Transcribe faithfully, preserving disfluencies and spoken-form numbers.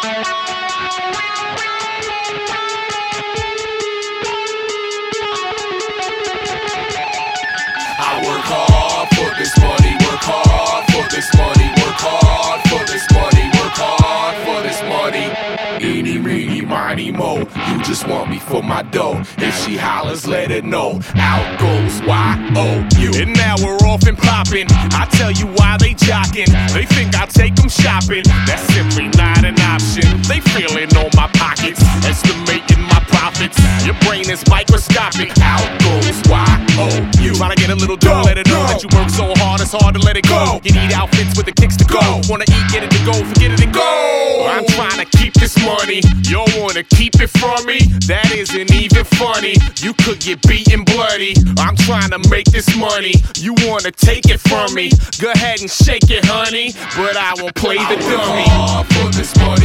I work hard for this money, work hard for this money, work hard for this money, work hard for this money. Eeny, meeny, miny, mo, you just want me for my dough. If she hollers, let her know. Out goes Y O U. And now we're off and popping. I tell you why they jocking. They think I'll take them shopping. That's simply not an option. They feeling on my pockets, estimating my profits. Your brain is microscopic. Out goes Y O U. Trying to get a little dough, let it know that you work so hard, it's hard to let it go. You need outfits with the kicks to go. Wanna eat, get it to go, forget it and go. I'm trying to keep this money, you wanna keep it from me? That isn't even funny, you could get beaten bloody. I'm trying to make this money, you wanna take it from me? Go ahead and shake it, honey, but I won't play the dummy. I work hard for this money.